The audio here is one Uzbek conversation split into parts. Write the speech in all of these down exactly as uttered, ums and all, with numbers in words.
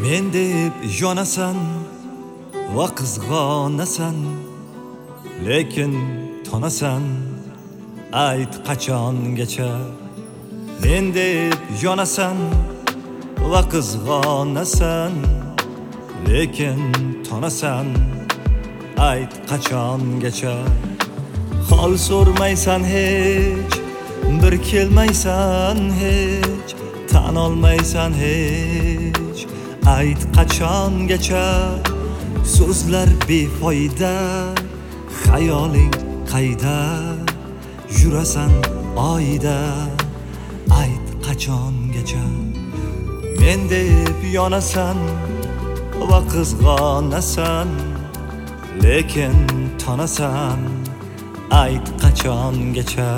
Men deb yonasan va qizg'onasan, lekin tonasan, ayt qachongacha. Men deb yonasan va qizg'onasan, lekin tonasan, ayt qachongacha. Hol so'rmaysan hech, bir kelmaysan hech, tan olmaysan hech, ayt qachongacha. So'zlar befoyda, xayoling qayda, yurasan oyda, ayt qachongacha. Men deb yonasan va qizg'onasan, lekin tonasan, ayt qachongacha.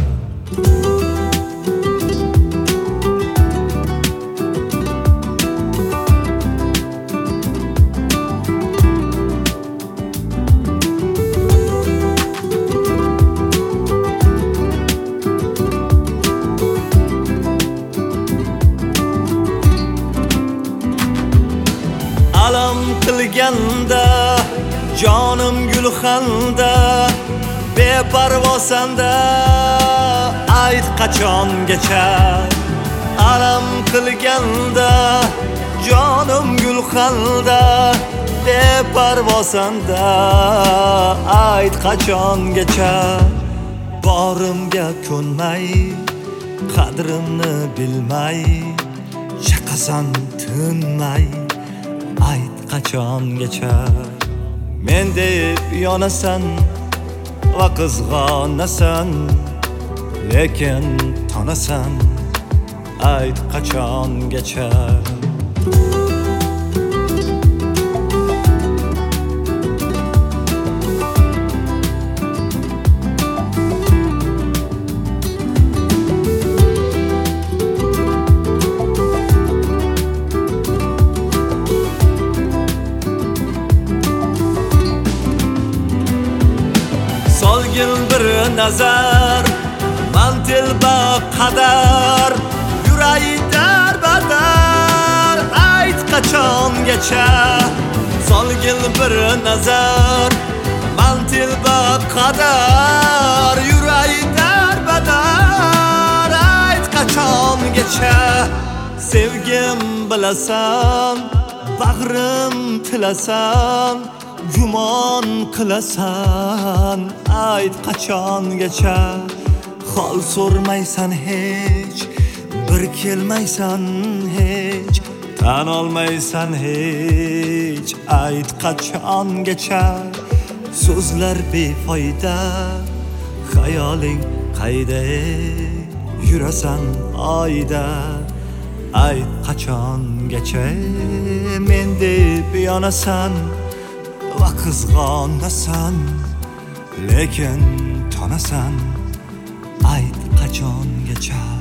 Alam qilganda jonim gulxanda, beparvosanda, ayt qachongacha. Alam qilganda jonim gulxanda, beparvosanda, ayt qachongacha. Borimga ko'nmay, qadrimni bilmay, chaqasan tinmay, ayt qachongacha. Men deb yonasan va qizg'onasan, lekin tonasan, ayt qachongacha. Solgin bir nazar, mantil ba qadar, yurayi darbadar, ayt qachongacha. Solgin bir nazar, mantil ba qadar, yurayi darbadar, ayt qachongacha. Sevgim bilasan, bag'rim tilasan, gumon qilasan, ayt qachongacha. Hol so'rmaysan hech, bir kelmaysan hech, tan olmaysan hech, ayt qachongacha. So'zlar befoyda, xayoling qayda, yurasan oyda, ayt qachongacha. Men deb yonasan va qizg'onasan, lekin tonasan, ayt qachongacha.